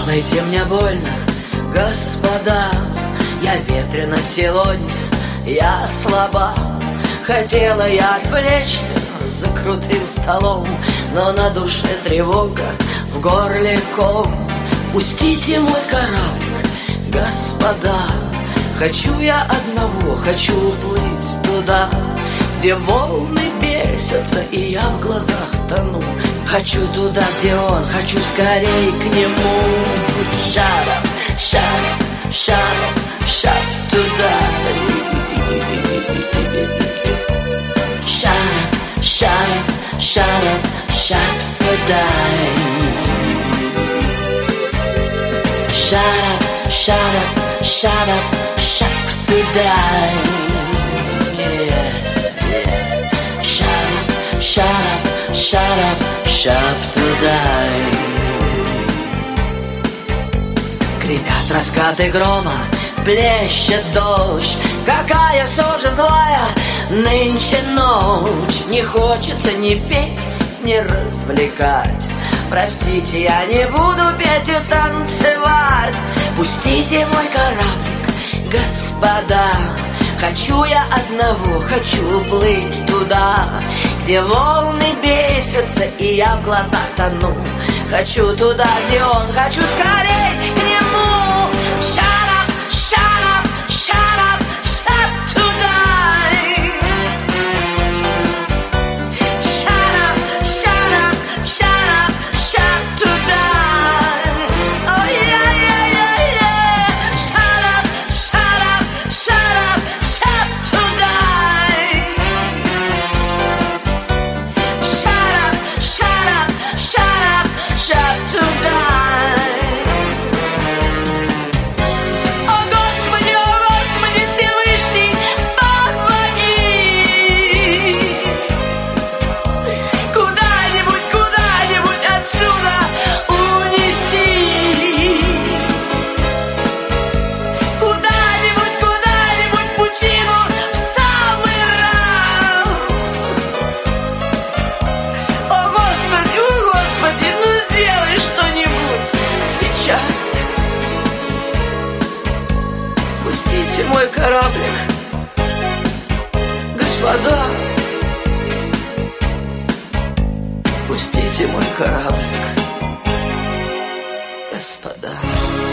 Сделайте мне больно, господа. Я ветрена сегодня, я слаба. Хотела я отвлечься за крутым столом, но на душе тревога, в горле ком. Пустите мой кораблик, господа. Хочу я одного, хочу уплыть туда, где волны бесятся, и я в глазах тону. Хочу туда, где он, хочу скорей к нему. Shut up, shut up, shut up, shut up туда. Shut up, shut up, shut up, shut up туда. Shut up, shut up, shut up, shut up туда. Shut up, shut up, shut up туда. Гремят раскаты грома, плещет дождь. Какая все же злая нынче ночь. Не хочется ни петь, ни развлекать. Простите, я не буду петь и танцевать. Пустите мой кораблик, господа. Хочу я одного, хочу уплыть туда, где волны бесятся, и я в глазах тону. Хочу туда, где он, хочу скорей к нему. Shut up, shut up, shut up, shut up tonight. Shut up, shut up, shut up, shut up tonight. Oh yeah, yeah, yeah, yeah. Shut up, shut up, shut up, shut up tonight. Shut up, shut up, shut up, shut up tonight. О Господи, Всевышний, помоги. Куда-нибудь, куда-нибудь отсюда унеси. Куда-нибудь, куда-нибудь в пучину в самый раз. О Господи, ну сделай что-нибудь сейчас. Пустите мой кораблик, господа. Пустите мой кораблик, господа.